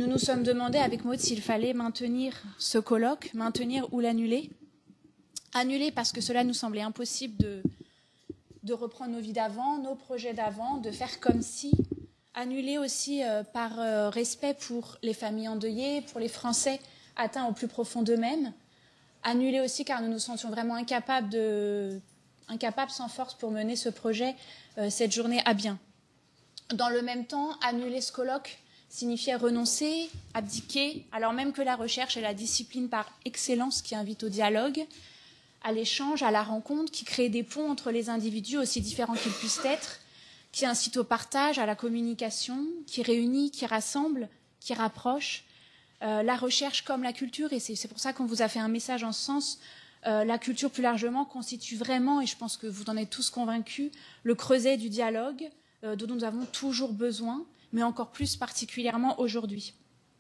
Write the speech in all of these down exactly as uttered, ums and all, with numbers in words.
nous nous sommes demandé avec Maud s'il fallait maintenir ce colloque, maintenir ou l'annuler. Annuler parce que cela nous semblait impossible de, de reprendre nos vies d'avant, nos projets d'avant, de faire comme si. Annuler aussi euh, par euh, respect pour les familles endeuillées, pour les Français atteints au plus profond d'eux-mêmes. Annuler aussi car nous nous sentions vraiment incapables, de, incapables sans force pour mener ce projet, euh, cette journée à bien. Dans le même temps, annuler ce colloque signifiait renoncer, abdiquer, alors même que la recherche est la discipline par excellence qui invite au dialogue, à l'échange, à la rencontre, qui crée des ponts entre les individus aussi différents qu'ils puissent être, qui incite au partage, à la communication, qui réunit, qui rassemble, qui rapproche. Euh, la recherche comme la culture, et c'est pour ça qu'on vous a fait un message en ce sens, euh, la culture plus largement constitue vraiment, et je pense que vous en êtes tous convaincus, le creuset du dialogue euh, dont nous avons toujours besoin, mais encore plus particulièrement aujourd'hui.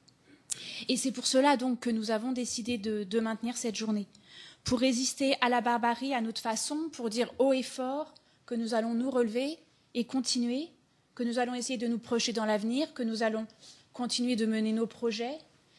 Et c'est pour cela donc que nous avons décidé de, de maintenir cette journée, pour résister à la barbarie à notre façon, pour dire haut et fort que nous allons nous relever et continuer, que nous allons essayer de nous projeter dans l'avenir, que nous allons continuer de mener nos projets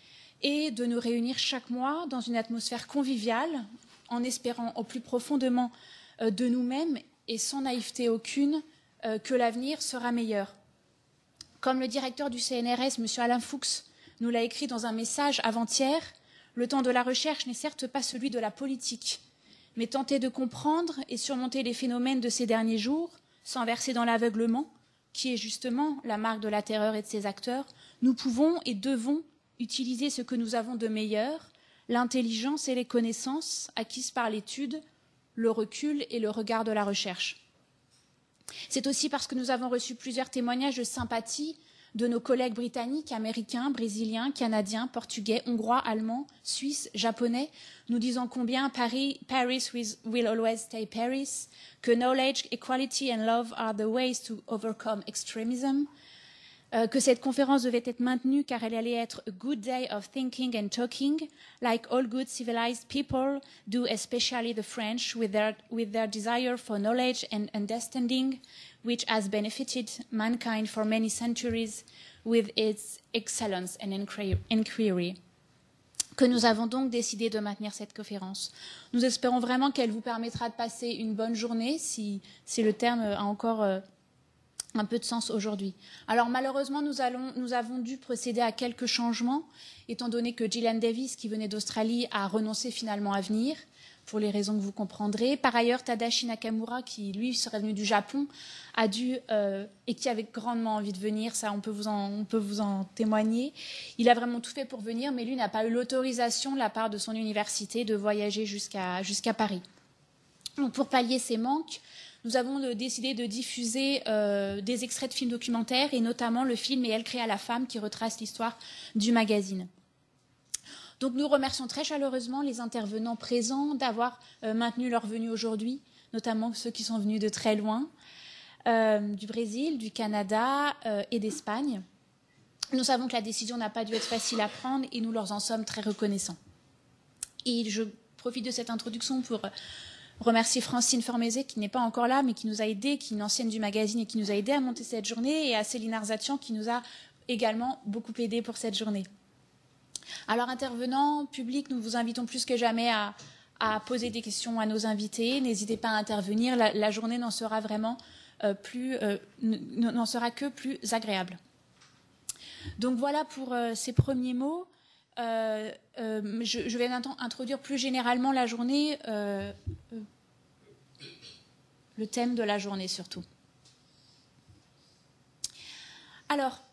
et de nous réunir chaque mois dans une atmosphère conviviale, en espérant au plus profondément de nous-mêmes et sans naïveté aucune que l'avenir sera meilleur. Comme le directeur du C N R S, M. Alain Fuchs, nous l'a écrit dans un message avant-hier, le temps de la recherche n'est certes pas celui de la politique, mais tenter de comprendre et surmonter les phénomènes de ces derniers jours, sans verser dans l'aveuglement, qui est justement la marque de la terreur et de ses acteurs, nous pouvons et devons utiliser ce que nous avons de meilleur, l'intelligence et les connaissances acquises par l'étude, le recul et le regard de la recherche. C'est aussi parce que nous avons reçu plusieurs témoignages de sympathie de nos collègues britanniques, américains, brésiliens, canadiens, portugais, hongrois, allemands, suisses, japonais, nous disant combien Paris, Paris will always stay Paris, que knowledge, equality and love are the ways to overcome extremism, euh, que cette conférence devait être maintenue car elle allait être a good day of thinking and talking, like all good civilized people do, especially the French, with their, with their desire for knowledge and understanding, which has benefited mankind for many centuries with its excellence and inquiry. Que nous avons donc décidé de maintenir cette conférence. Nous espérons vraiment qu'elle vous permettra de passer une bonne journée, si, si le terme a encore euh, un peu de sens aujourd'hui. Alors malheureusement, nous, allons, nous avons dû procéder à quelques changements, étant donné que Gillian Davis, qui venait d'Australie, a renoncé finalement à venir, pour les raisons que vous comprendrez. Par ailleurs, Tadashi Nakamura, qui lui serait venu du Japon, a dû, euh, et qui avait grandement envie de venir, ça on peut, vous en, on peut vous en témoigner, il a vraiment tout fait pour venir, mais lui n'a pas eu l'autorisation de la part de son université de voyager jusqu'à jusqu'à Paris. Donc pour pallier ces manques, nous avons de, décidé de diffuser euh, des extraits de films documentaires, et notamment le film « Et elle créa la femme » qui retrace l'histoire du magazine. Donc nous remercions très chaleureusement les intervenants présents d'avoir euh, maintenu leur venue aujourd'hui, notamment ceux qui sont venus de très loin, euh, du Brésil, du Canada euh, et d'Espagne. Nous savons que la décision n'a pas dû être facile à prendre et nous leur en sommes très reconnaissants. Et je profite de cette introduction pour remercier Francine Formezé, qui n'est pas encore là, mais qui nous a aidés, qui est une ancienne du magazine et qui nous a aidés à monter cette journée, et à Céline Arzatian, qui nous a également beaucoup aidés pour cette journée. Alors, intervenants, public, nous vous invitons plus que jamais à, à poser des questions à nos invités. N'hésitez pas à intervenir. La, la journée n'en sera vraiment euh, plus, euh, n'en sera que plus agréable. Donc voilà pour euh, ces premiers mots. Euh, euh, je, je vais maintenant introduire plus généralement la journée, euh, euh, le thème de la journée surtout. Alors,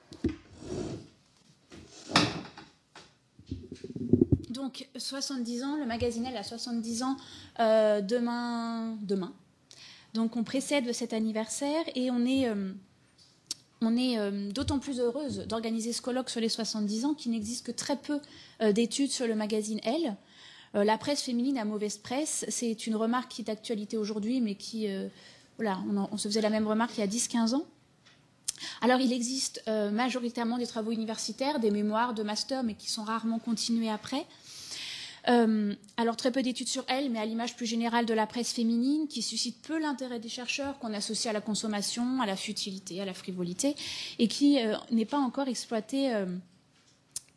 donc soixante-dix ans, le magazine Elle a soixante-dix ans euh, demain, demain. Donc on précède cet anniversaire et on est... Euh, On est euh, d'autant plus heureuse d'organiser ce colloque sur les soixante-dix ans qu'il n'existe que très peu euh, d'études sur le magazine Elle. Euh, la presse féminine a mauvaise presse. C'est une remarque qui est d'actualité aujourd'hui, mais qui, euh, voilà, on, en, on se faisait la même remarque il y a dix quinze ans. Alors, il existe euh, majoritairement des travaux universitaires, des mémoires, de masters, mais qui sont rarement continués après. Euh, alors, très peu d'études sur elle, mais à l'image plus générale de la presse féminine, qui suscite peu l'intérêt des chercheurs, qu'on associe à la consommation, à la futilité, à la frivolité, et qui euh, n'est pas encore exploitée euh,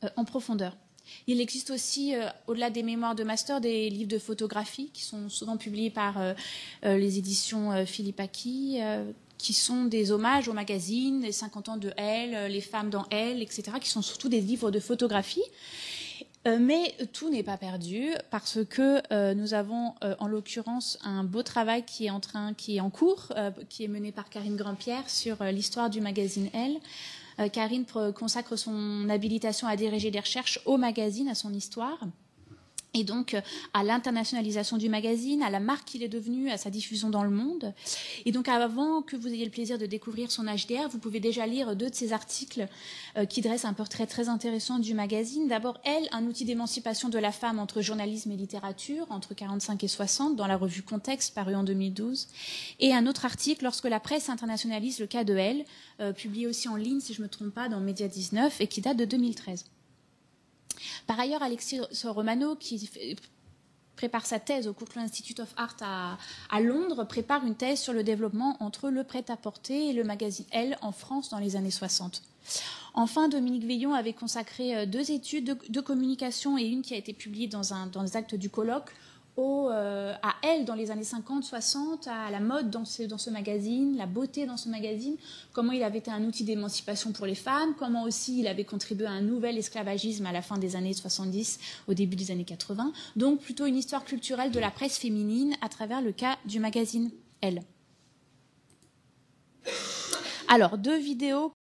euh, en profondeur. Il existe aussi, euh, au-delà des mémoires de master, des livres de photographie qui sont souvent publiés par euh, euh, les éditions euh, Philippe Aki, euh, qui sont des hommages au magazine, les cinquante ans de Elle, les femmes dans Elle, et cetera, qui sont surtout des livres de photographie. Euh, mais tout n'est pas perdu parce que euh, nous avons euh, en l'occurrence un beau travail qui est en train, qui est en cours, euh, qui est mené par Karine Grandpierre sur euh, l'histoire du magazine Elle. Euh, Karine consacre son habilitation à diriger des recherches au magazine, à son histoire. Et donc à l'internationalisation du magazine, à la marque qu'il est devenu, à sa diffusion dans le monde. Et donc avant que vous ayez le plaisir de découvrir son H D R, vous pouvez déjà lire deux de ses articles euh, qui dressent un portrait très intéressant du magazine. D'abord, Elle, un outil d'émancipation de la femme entre journalisme et littérature, entre quarante-cinq et soixante, dans la revue Contexte, paru en deux mille douze. Et un autre article, Lorsque la presse internationalise le cas de Elle, euh, publié aussi en ligne, si je ne me trompe pas, dans Média dix-neuf, et qui date de deux mille treize. Par ailleurs, Alexis Romano, qui fait, prépare sa thèse au Courtauld Institute of Art à, à Londres, prépare une thèse sur le développement entre le prêt-à-porter et le magazine Elle en France dans les années soixante. Enfin, Dominique Veillon avait consacré deux études de, de communication et une qui a été publiée dans, un, dans les actes du colloque au, euh, à Elle dans les années cinquante soixante, à la mode dans ce, dans ce magazine, la beauté dans ce magazine, comment il avait été un outil d'émancipation pour les femmes, comment aussi il avait contribué à un nouvel esclavagisme à la fin des années soixante-dix, au début des années quatre-vingts. Donc plutôt une histoire culturelle de la presse féminine à travers le cas du magazine Elle. Alors, deux vidéos.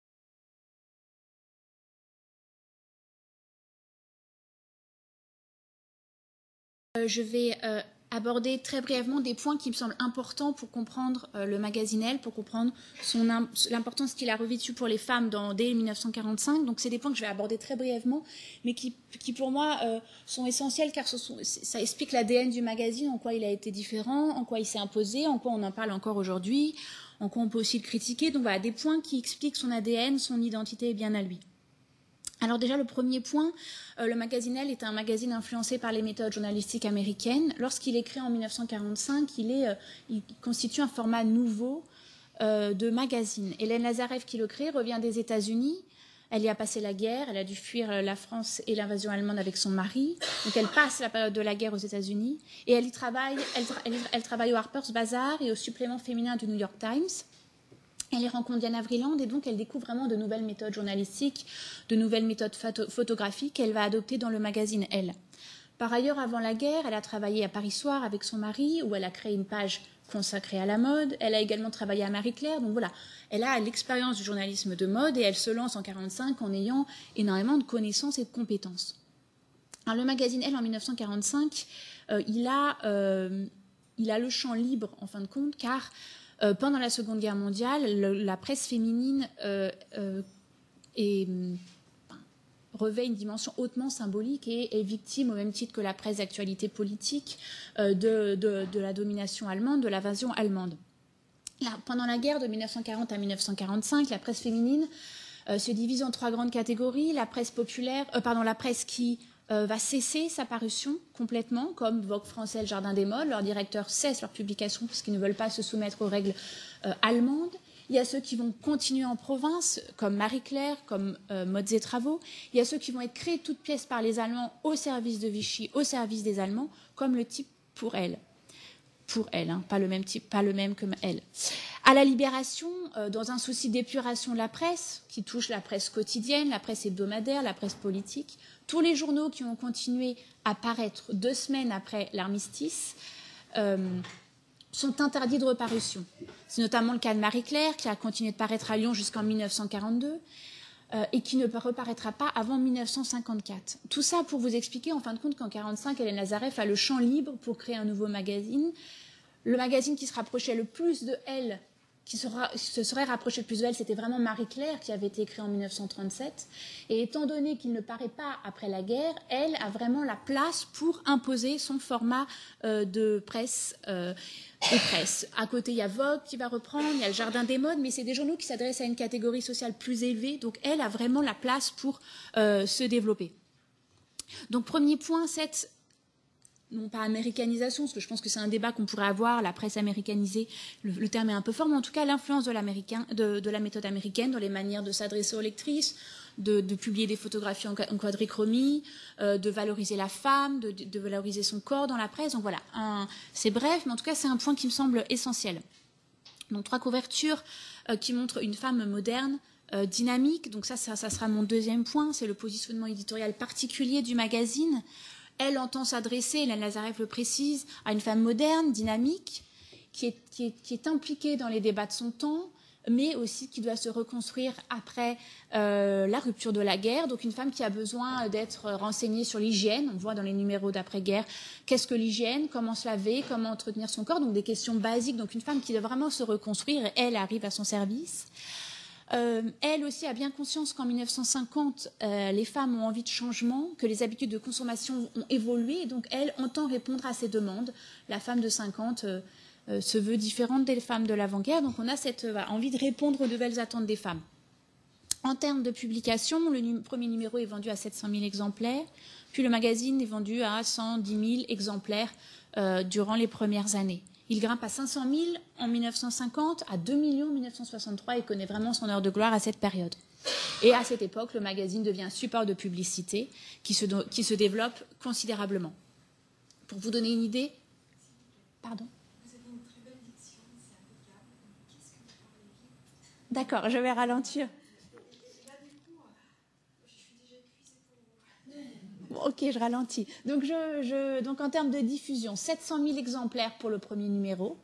Je vais euh, aborder très brièvement des points qui me semblent importants pour comprendre euh, le magazine Elle, pour comprendre l'importance qu'il a revêtue pour les femmes dans, dès mille neuf cent quarante-cinq. Donc c'est des points que je vais aborder très brièvement, mais qui, qui pour moi euh, sont essentiels car ce sont, ça explique l'A D N du magazine, en quoi il a été différent, en quoi il s'est imposé, en quoi on en parle encore aujourd'hui, en quoi on peut aussi le critiquer. Donc voilà, des points qui expliquent son A D N, son identité bien à lui. Alors déjà, le premier point, euh, le magazine Elle est un magazine influencé par les méthodes journalistiques américaines. Lorsqu'il est créé en mille neuf cent quarante-cinq, il, est, euh, il constitue un format nouveau euh, de magazine. Hélène Lazareff, qui le crée, revient des États-Unis. Elle y a passé la guerre, elle a dû fuir la France et l'invasion allemande avec son mari. Donc elle passe la période de la guerre aux États-Unis. Et elle y travaille, elle, elle, elle travaille au Harper's Bazaar et au supplément féminin du New York Times. Elle y rencontre Diana Vreeland et donc elle découvre vraiment de nouvelles méthodes journalistiques, de nouvelles méthodes photo photographiques qu'elle va adopter dans le magazine Elle. Par ailleurs, avant la guerre, elle a travaillé à Paris Soir avec son mari, où elle a créé une page consacrée à la mode. Elle a également travaillé à Marie-Claire. Donc voilà, elle a l'expérience du journalisme de mode et elle se lance en mille neuf cent quarante-cinq en ayant énormément de connaissances et de compétences. Alors, le magazine Elle, en mille neuf cent quarante-cinq, euh, il, a, euh, il a le champ libre, en fin de compte, car Euh, pendant la Seconde Guerre mondiale, le, la presse féminine euh, euh, est, enfin, revêt une dimension hautement symbolique et est victime, au même titre que la presse d'actualité politique, euh, de, de, de la domination allemande, de l'invasion allemande. Là, pendant la guerre de mille neuf cent quarante à mille neuf cent quarante-cinq, la presse féminine euh, se divise en trois grandes catégories. La presse populaire, euh, pardon, la presse qui Euh, va cesser sa parution complètement, comme Vogue français, Le Jardin des Modes. Leurs directeurs cessent leur publication parce qu'ils ne veulent pas se soumettre aux règles euh, allemandes. Il y a ceux qui vont continuer en province, comme Marie-Claire, comme euh, Modes et Travaux. Il y a ceux qui vont être créés toutes pièces par les Allemands au service de Vichy, au service des Allemands, comme le type Pour Elle. Pour Elle, hein, pas le même type, pas le même que Elle. À la Libération, euh, dans un souci d'épuration de la presse, qui touche la presse quotidienne, la presse hebdomadaire, la presse politique, tous les journaux qui ont continué à paraître deux semaines après l'armistice euh, sont interdits de reparution. C'est notamment le cas de Marie-Claire, qui a continué de paraître à Lyon jusqu'en mille neuf cent quarante-deux euh, et qui ne reparaîtra pas avant mille neuf cent cinquante-quatre. Tout ça pour vous expliquer, en fin de compte, qu'en mille neuf cent quarante-cinq, Hélène Lazareff a le champ libre pour créer un nouveau magazine. Le magazine qui se rapprochait le plus de Elle, qui sera, se serait rapproché le plus de Elle, c'était vraiment Marie-Claire, qui avait été créée en mille neuf cent trente-sept. Et étant donné qu'il ne paraît pas après la guerre, Elle a vraiment la place pour imposer son format euh, de presse. Euh, de presse. À côté, il y a Vogue qui va reprendre, il y a Le Jardin des Modes, mais c'est des journaux qui s'adressent à une catégorie sociale plus élevée. Donc Elle a vraiment la place pour euh, se développer. Donc premier point, cette... non pas américanisation, parce que je pense que c'est un débat qu'on pourrait avoir, la presse américanisée, le, le terme est un peu fort, mais en tout cas l'influence de, de, de la méthode américaine dans les manières de s'adresser aux lectrices, de, de publier des photographies en, en quadrichromie, euh, de valoriser la femme, de, de valoriser son corps dans la presse. Donc voilà, c'est bref, mais en tout cas c'est un point qui me semble essentiel. Donc trois couvertures euh, qui montrent une femme moderne, euh, dynamique. Donc ça, ça, ça sera mon deuxième point, c'est le positionnement éditorial particulier du magazine. Elle entend s'adresser, Hélène Lazareff le précise, à une femme moderne, dynamique, qui est, qui est, qui est impliquée dans les débats de son temps, mais aussi qui doit se reconstruire après euh, la rupture de la guerre. Donc une femme qui a besoin d'être renseignée sur l'hygiène. On voit dans les numéros d'après-guerre qu'est-ce que l'hygiène, comment se laver, comment entretenir son corps. Donc des questions basiques. Donc une femme qui doit vraiment se reconstruire et elle arrive à son service. Euh, elle aussi a bien conscience qu'en mille neuf cent cinquante, euh, les femmes ont envie de changement, que les habitudes de consommation ont évolué. Et donc elle entend répondre à ces demandes. La femme de cinquante... Euh, Euh, se veut différente des femmes de l'avant-guerre. Donc on a cette euh, envie de répondre aux nouvelles attentes des femmes. En termes de publication, le num- premier numéro est vendu à sept cent mille exemplaires, puis le magazine est vendu à cent dix mille exemplaires euh, durant les premières années. Il grimpe à cinq cent mille en mille neuf cent cinquante, à deux millions en mille neuf cent soixante-trois et connaît vraiment son heure de gloire à cette période. Et à cette époque, le magazine devient un support de publicité qui se, do- qui se développe considérablement. Pour vous donner une idée... Pardon ? D'accord, je vais ralentir. Ok, je ralentis. Donc, je, je, donc en termes de diffusion, sept cent mille exemplaires pour le premier numéro,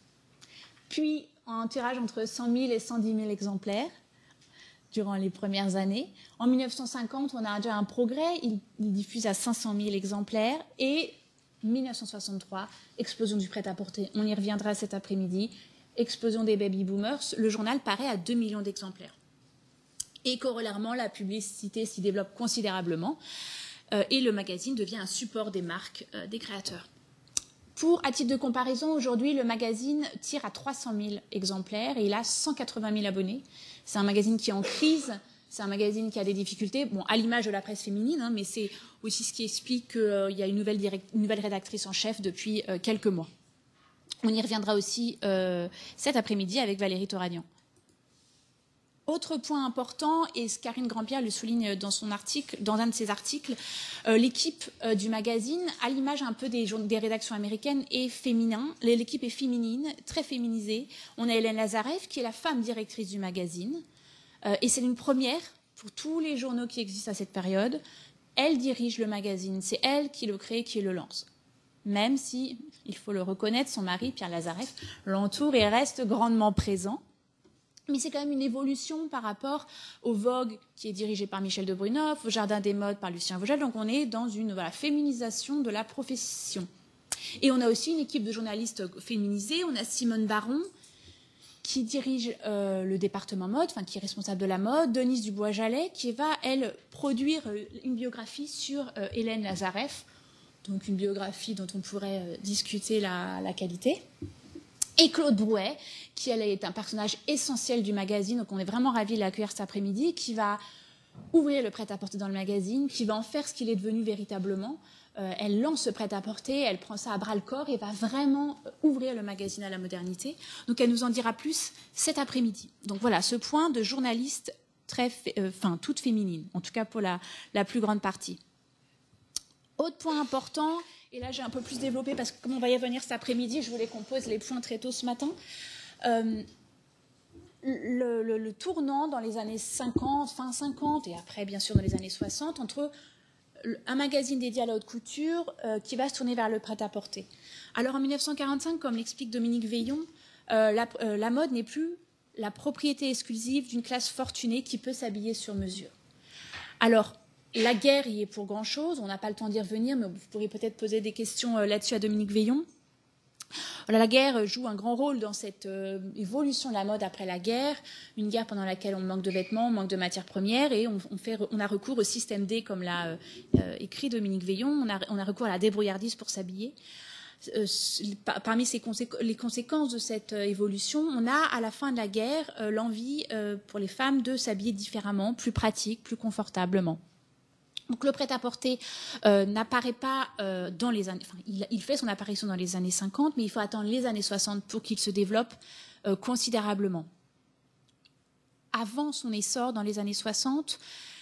puis un tirage entre cent mille et cent dix mille exemplaires durant les premières années. En mille neuf cent cinquante, on a déjà un progrès, il, il diffuse à cinq cent mille exemplaires, et mille neuf cent soixante-trois, explosion du prêt-à-porter. On y reviendra cet après-midi. Explosion des baby-boomers, le journal paraît à deux millions d'exemplaires. Et corollairement, la publicité s'y développe considérablement euh, et le magazine devient un support des marques euh, des créateurs. Pour, à titre de comparaison, aujourd'hui, le magazine tire à trois cent mille exemplaires et il a cent quatre-vingt mille abonnés. C'est un magazine qui est en crise, c'est un magazine qui a des difficultés, bon, à l'image de la presse féminine, hein, mais c'est aussi ce qui explique qu'il euh, y a une nouvelle, direct, une nouvelle rédactrice en chef depuis euh, quelques mois. On y reviendra aussi euh, cet après-midi avec Valérie Toragnan. Autre point important, et Karine Grandpierre le souligne dans, son article, dans un de ses articles, euh, l'équipe euh, du magazine, à l'image un peu des, des rédactions américaines, est féminin. L'équipe est féminine, très féminisée. On a Hélène Lazareff, qui est la femme directrice du magazine. Euh, et c'est une première pour tous les journaux qui existent à cette période. Elle dirige le magazine. C'est elle qui le crée, qui le lance. Même si, il faut le reconnaître, son mari, Pierre Lazareff, l'entoure et reste grandement présent. Mais c'est quand même une évolution par rapport au Vogue, qui est dirigé par Michel de Brunoff, au Jardin des modes par Lucien Vogel. Donc on est dans une voilà, féminisation de la profession. Et on a aussi une équipe de journalistes féminisés. On a Simone Baron, qui dirige euh, le département mode, enfin qui est responsable de la mode, Denise Dubois-Jallet, qui va, elle, produire une biographie sur euh, Hélène Lazareff, donc une biographie dont on pourrait euh, discuter la, la qualité. Et Claude Brouet, qui elle, est un personnage essentiel du magazine, donc on est vraiment ravis de l'accueillir cet après-midi, qui va ouvrir le prêt-à-porter dans le magazine, qui va en faire ce qu'il est devenu véritablement. Euh, elle lance ce prêt-à-porter, elle prend ça à bras-le-corps et va vraiment ouvrir le magazine à la modernité. Donc elle nous en dira plus cet après-midi. Donc voilà, ce point de journaliste très, euh, enfin, toute féminine, en tout cas pour la, la plus grande partie. Autre point important, et là j'ai un peu plus développé parce que comme on va y revenir cet après-midi, je voulais qu'on pose les points très tôt ce matin. Euh, le, le, le tournant dans les années cinquante, fin cinquante et après bien sûr dans les années soixante, entre un magazine dédié à la haute couture euh, qui va se tourner vers le prêt-à-porter. Alors en mille neuf cent quarante-cinq, comme l'explique Dominique Veillon, euh, la, euh, la mode n'est plus la propriété exclusive d'une classe fortunée qui peut s'habiller sur mesure. Alors, la guerre y est pour grand-chose, on n'a pas le temps d'y revenir, mais vous pourriez peut-être poser des questions là-dessus à Dominique Veillon. Voilà, la guerre joue un grand rôle dans cette euh, évolution de la mode après la guerre, une guerre pendant laquelle on manque de vêtements, on manque de matières premières, et on, on, fait, on a recours au système D, comme l'a euh, écrit Dominique Veillon, on a, on a recours à la débrouillardise pour s'habiller. Euh, parmi ces conséqu- les conséquences de cette euh, évolution, on a à la fin de la guerre euh, l'envie euh, pour les femmes de s'habiller différemment, plus pratique, plus confortablement. Donc le prêt-à-porter euh, n'apparaît pas euh, dans les années... Enfin, il, il fait son apparition dans les années cinquante, mais il faut attendre les années soixante pour qu'il se développe euh, considérablement. Avant son essor dans les années soixante,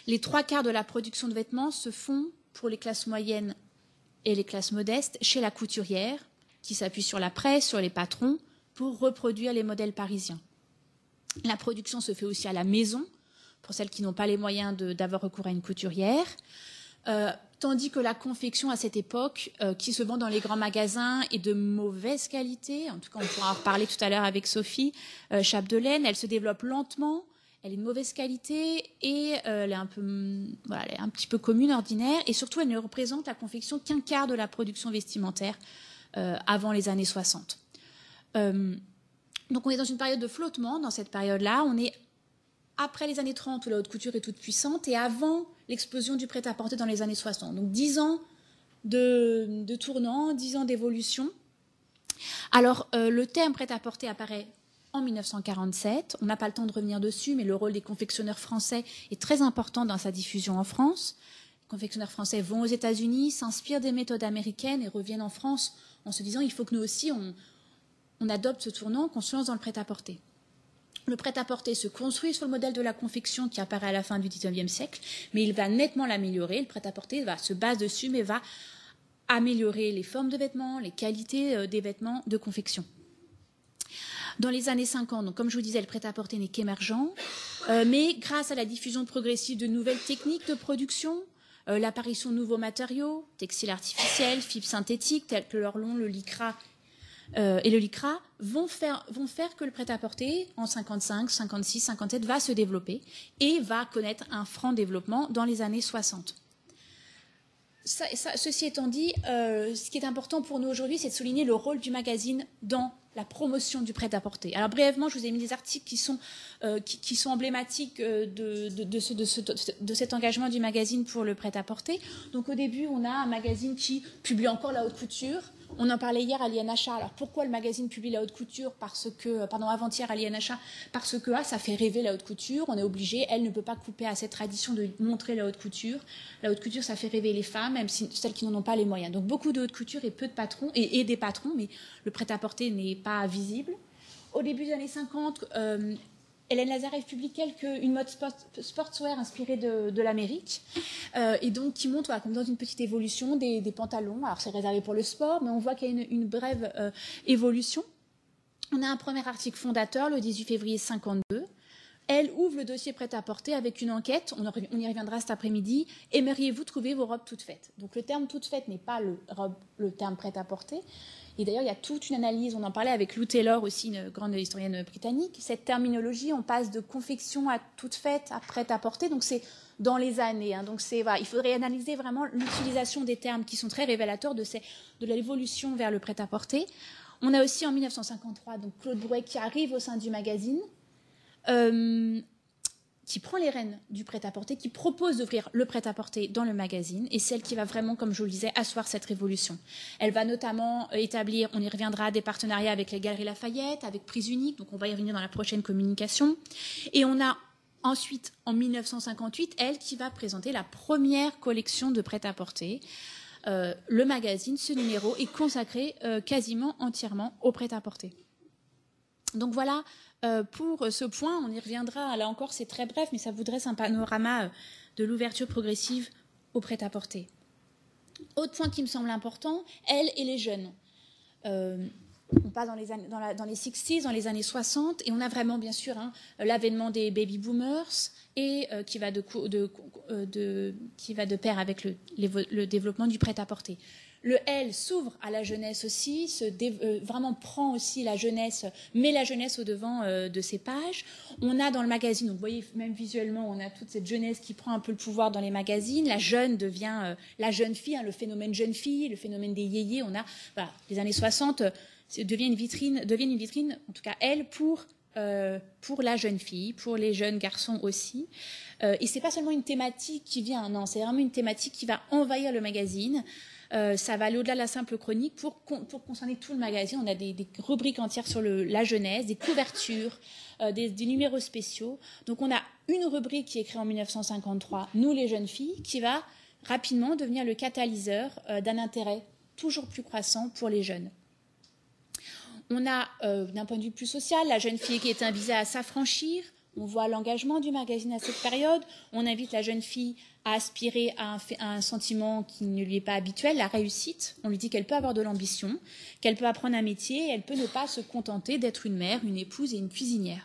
Les trois quarts de la production de vêtements se font pour les classes moyennes et les classes modestes chez la couturière, qui s'appuie sur la presse, sur les patrons, pour reproduire les modèles parisiens. La production se fait aussi à la maison, pour celles qui n'ont pas les moyens d'avoir recours à une couturière, euh, tandis que la confection à cette époque, euh, qui se vend dans les grands magasins, est de mauvaise qualité. En tout cas, on pourra en reparler tout à l'heure avec Sophie euh, Chapdelaine. Elle se développe lentement, elle est de mauvaise qualité et euh, elle, est un peu, voilà, elle est un petit peu commune, ordinaire. Et surtout, elle ne représente la confection qu'un quart de la production vestimentaire euh, avant les années soixante. Euh, donc, on est dans une période de flottement. Dans cette période-là, on est après les années trente où la haute couture est toute puissante et avant l'explosion du prêt-à-porter dans les années soixante. Donc dix ans de, de tournant, dix ans d'évolution. Alors euh, le terme prêt-à-porter apparaît en mille neuf cent quarante-sept. On n'a pas le temps de revenir dessus, mais le rôle des confectionneurs français est très important dans sa diffusion en France. Les confectionneurs français vont aux États-Unis, s'inspirent des méthodes américaines et reviennent en France en se disant il faut que nous aussi on, on adopte ce tournant, qu'on se lance dans le prêt-à-porter. Le prêt-à-porter se construit sur le modèle de la confection qui apparaît à la fin du dix-neuvième siècle, mais il va nettement l'améliorer. Le prêt-à-porter va se base dessus, mais va améliorer les formes de vêtements, les qualités des vêtements de confection. Dans les années cinquante, donc comme je vous disais, le prêt-à-porter n'est qu'émergent, euh, mais grâce à la diffusion progressive de nouvelles techniques de production, euh, l'apparition de nouveaux matériaux, textiles artificiels, fibres synthétiques, tels que l'orlon, le lycra, Euh, et le lycra vont faire, vont faire que le prêt-à-porter en cinquante-cinq, cinquante-six, cinquante-sept va se développer et va connaître un franc développement dans les années soixante. Ça, ça, ceci étant dit, euh, ce qui est important pour nous aujourd'hui, c'est de souligner le rôle du magazine dans la promotion du prêt-à-porter. Alors brièvement, je vous ai mis des articles qui sont, euh, qui, qui sont emblématiques de, de, de, ce, de, ce, de cet engagement du magazine pour le prêt-à-porter. Donc au début, on a un magazine qui publie encore la haute couture. On en parlait hier à l'I N H A. Alors pourquoi le magazine publie la haute couture? Parce que, pardon, avant-hier à l'I N H A, parce que ah, ça fait rêver la haute couture. On est obligé, elle ne peut pas couper à cette tradition de montrer la haute couture. La haute couture, ça fait rêver les femmes, même si, celles qui n'en ont pas les moyens. Donc beaucoup de haute couture et peu de patrons, et, et des patrons, mais le prêt-à-porter n'est pas visible. Au début des années cinquante, euh, Hélène Lazareff publie quelques, une mode sport, sportswear inspirée de, de l'Amérique, euh, et donc qui montre, voilà, comme dans une petite évolution, des, des pantalons. Alors c'est réservé pour le sport, mais on voit qu'il y a une, une brève euh, évolution. On a un premier article fondateur, le dix-huit février cinquante-deux. Elle ouvre le dossier prêt-à-porter avec une enquête, on, on y reviendra cet après-midi. Aimeriez-vous trouver vos robes toutes faites? Donc le terme toute faite n'est pas le, robe, le terme prêt-à-porter. Et d'ailleurs, il y a toute une analyse, on en parlait avec Lou Taylor, aussi une grande historienne britannique. Cette terminologie, on passe de confection à toute faite, à prêt-à-porter, donc c'est dans les années. Hein. Donc c'est, voilà, il faudrait analyser vraiment l'utilisation des termes qui sont très révélateurs de, ces, de l'évolution vers le prêt-à-porter. On a aussi en mille neuf cent cinquante-trois donc Claude Brouet qui arrive au sein du magazine, euh, qui prend les rênes du prêt-à-porter, qui propose d'ouvrir le prêt-à-porter dans le magazine, et celle qui va vraiment, comme je vous le disais, asseoir cette révolution. Elle va notamment établir, on y reviendra, des partenariats avec les Galeries Lafayette, avec Prise Unique, donc on va y revenir dans la prochaine communication. Et on a ensuite, en mille neuf cent cinquante-huit, elle qui va présenter la première collection de prêt-à-porter. Euh, le magazine, ce numéro, est consacré euh, quasiment entièrement au prêt-à-porter. Donc voilà, euh, pour ce point, on y reviendra. Là encore, c'est très bref, mais ça vous dresse un panorama euh, de l'ouverture progressive au prêt-à-porter. Autre point qui me semble important, elle et les jeunes. Euh, on passe dans les, années, dans, la, dans les soixante, dans les années soixante, et on a vraiment, bien sûr, hein, l'avènement des baby boomers, et euh, qui, va de, de, de, qui va de pair avec le, les, le développement du prêt-à-porter. Le L s'ouvre à la jeunesse aussi, se dé, euh, vraiment prend aussi la jeunesse, met la jeunesse au devant euh, de ses pages. On a dans le magazine, donc vous voyez même visuellement, on a toute cette jeunesse qui prend un peu le pouvoir dans les magazines. La jeune devient euh, la jeune fille, hein, le phénomène jeune fille, le phénomène des yéyés. On a, voilà, les années soixante euh, devient une vitrine, devient une vitrine, en tout cas elle, pour euh, pour la jeune fille, pour les jeunes garçons aussi. Euh, et c'est pas seulement une thématique qui vient, non, c'est vraiment une thématique qui va envahir le magazine. Euh, ça va aller au-delà de la simple chronique. Pour, pour concerner tout le magazine, on a des, des rubriques entières sur le, la jeunesse, des couvertures, euh, des, des numéros spéciaux. Donc on a une rubrique qui est créée en mille neuf cent cinquante-trois, Nous les jeunes filles, qui va rapidement devenir le catalyseur euh, d'un intérêt toujours plus croissant pour les jeunes. On a, euh, d'un point de vue plus social, la jeune fille qui est invitée à s'affranchir. On voit l'engagement du magazine à cette période. On invite la jeune fille à aspirer à un, à un sentiment qui ne lui est pas habituel, la réussite. On lui dit qu'elle peut avoir de l'ambition, qu'elle peut apprendre un métier, et elle peut ne pas se contenter d'être une mère, une épouse et une cuisinière.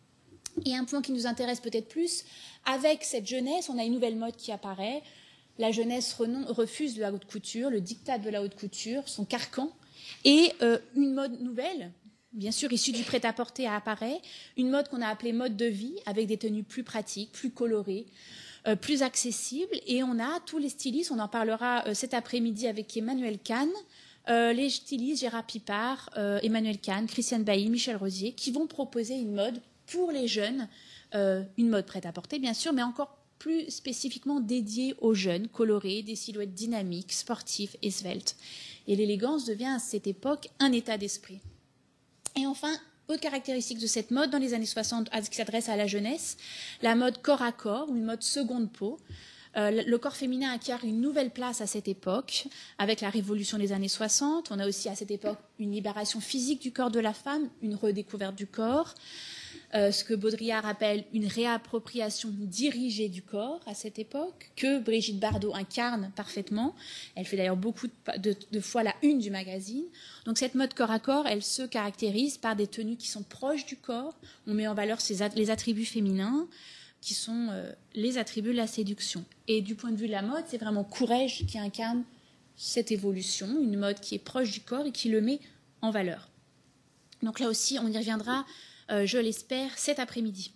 Et un point qui nous intéresse peut-être plus, avec cette jeunesse, on a une nouvelle mode qui apparaît. La jeunesse refuse de la haute couture, le diktat de la haute couture, son carcan, et euh, une mode nouvelle, bien sûr issue du prêt-à-porter, apparaît, une mode qu'on a appelée mode de vie, avec des tenues plus pratiques, plus colorées, euh, plus accessibles, et on a tous les stylistes, on en parlera euh, cet après-midi avec Emmanuel Kahn, euh, les stylistes Gérard Pipard, euh, Emmanuel Kahn, Christiane Bailly, Michel Rosier, qui vont proposer une mode pour les jeunes, euh, une mode prêt-à-porter bien sûr, mais encore plus spécifiquement dédiée aux jeunes, colorés, des silhouettes dynamiques, sportives et sveltes. Et l'élégance devient à cette époque un état d'esprit. Et enfin, autre caractéristique de cette mode dans les années soixante, qui s'adresse à la jeunesse, la mode corps à corps, ou une mode seconde peau. Euh, le corps féminin acquiert une nouvelle place à cette époque, avec la révolution des années soixante. On a aussi à cette époque une libération physique du corps de la femme, une redécouverte du corps. Euh, ce que Baudrillard appelle une réappropriation dirigée du corps à cette époque, que Brigitte Bardot incarne parfaitement. Elle fait d'ailleurs beaucoup de, de, de fois la une du magazine. Donc cette mode corps à corps, elle se caractérise par des tenues qui sont proches du corps. On met en valeur ces, les attributs féminins, qui sont euh, les attributs de la séduction. Et du point de vue de la mode, c'est vraiment Courrèges qui incarne cette évolution, une mode qui est proche du corps et qui le met en valeur. Donc là aussi, on y reviendra, Euh, je l'espère, cet après-midi.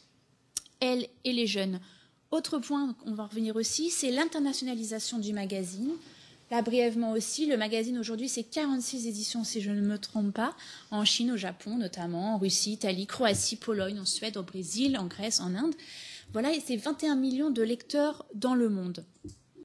Elle et les jeunes. Autre point qu'on va revenir aussi, c'est l'internationalisation du magazine. Là, brièvement aussi, le magazine aujourd'hui, c'est quarante-six éditions, si je ne me trompe pas, en Chine, au Japon notamment, en Russie, Italie, Croatie, Pologne, en Suède, au Brésil, en Grèce, en Inde. Voilà, et c'est vingt et un millions de lecteurs dans le monde.